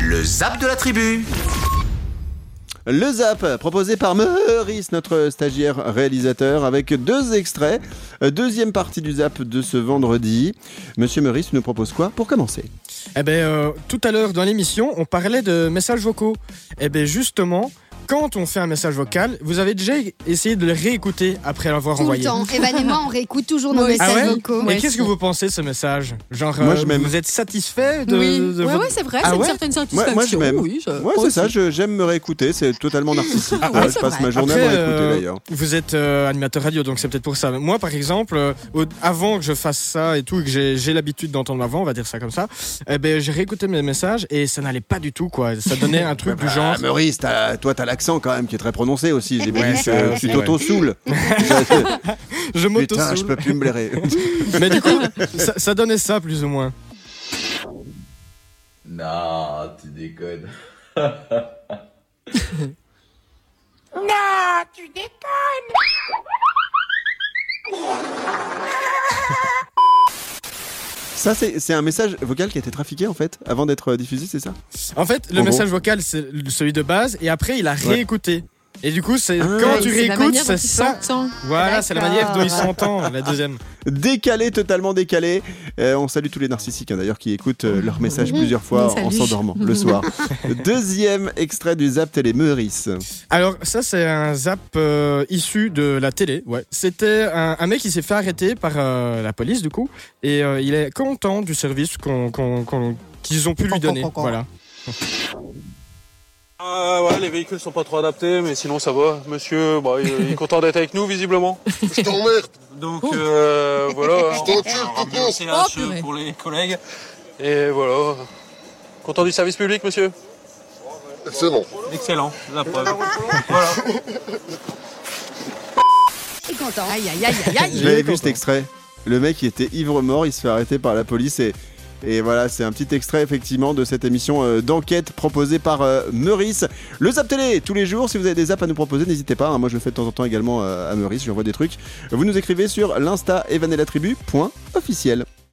Le Zap de la Tribu. Le Zap, proposé par Meurice, notre stagiaire réalisateur, avec 2 extraits. Deuxième partie du Zap de ce vendredi. Monsieur Meurice nous propose quoi pour commencer ? Tout à l'heure dans l'émission, on parlait de messages vocaux. Justement, quand on fait un message vocal, vous avez déjà essayé de le réécouter après l'avoir envoyé ? Tout le temps. Evan et moi, on réécoute toujours nos messages vocaux. Et qu'est-ce que vous pensez de ce message ? Genre, moi, je m'aime. Vous êtes satisfait de Oui, votre... c'est vrai, Ah c'est une ouais certaine satisfaction. Moi, je m'aime. Oui, C'est ça, j'aime me réécouter, c'est totalement narcissique. ouais, Je passe vrai. ma journée Après, à me réécouter d'ailleurs. Vous êtes animateur radio, donc c'est peut-être pour ça. Moi, par exemple, avant que je fasse ça et tout, que j'ai l'habitude d'entendre ma voix, on va dire ça comme ça, j'ai réécouté mes messages et ça n'allait pas du tout, quoi. Ça donnait un truc du genre... Meurice, toi t'as l'accent quand même qui est très prononcé aussi. J'ai bien vu ça que aussi, tu t'auto-saoules. Je Putain, m'auto-soule. je peux plus me blairer. Mais du coup, ça donnait ça, plus ou moins. Non, tu déconnes. Ça, c'est un message vocal qui a été trafiqué en fait, avant d'être diffusé, c'est ça ? En fait, le message vocal, c'est celui de base, et après, il a réécouté. Et du coup, quand tu réécoutes, c'est ça. Voilà, c'est la manière dont il s'entend, la deuxième. Décalé, totalement décalé. On salue tous les narcissiques d'ailleurs qui écoutent leurs messages plusieurs fois en s'endormant le soir. Deuxième extrait du Zap Télé Meurice. Alors ça, c'est un Zap issu de la télé. Ouais. C'était un mec qui s'est fait arrêter par la police du coup, et il est content du service qu'ils ont pu lui donner. Voilà. Les véhicules sont pas trop adaptés, mais sinon ça va. Monsieur, il est content d'être avec nous, visiblement. Je t'emmerde. Donc voilà. Je t'encule, CH pour les collègues. Et voilà. Content du service public, monsieur ? Excellent. Excellent, la preuve. Voilà. Et content. Aïe, aïe, aïe, aïe, Vous avez vu cet extrait ? Le mec il était ivre-mort, il se fait arrêter par la police et voilà, c'est un petit extrait effectivement de cette émission d'enquête proposée par Meurice. Le Zap Télé, tous les jours, si vous avez des zaps à nous proposer, n'hésitez pas, moi je le fais de temps en temps également à Meurice, je lui envoie des trucs. Vous nous écrivez sur l'insta evanelatribu.officiel.